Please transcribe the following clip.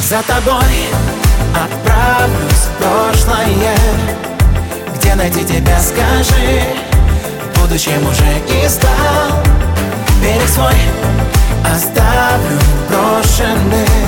За тобой отправлюсь в прошлое. Где найти тебя, скажи? Будущим уже искал. Берег свой оставлю брошенным.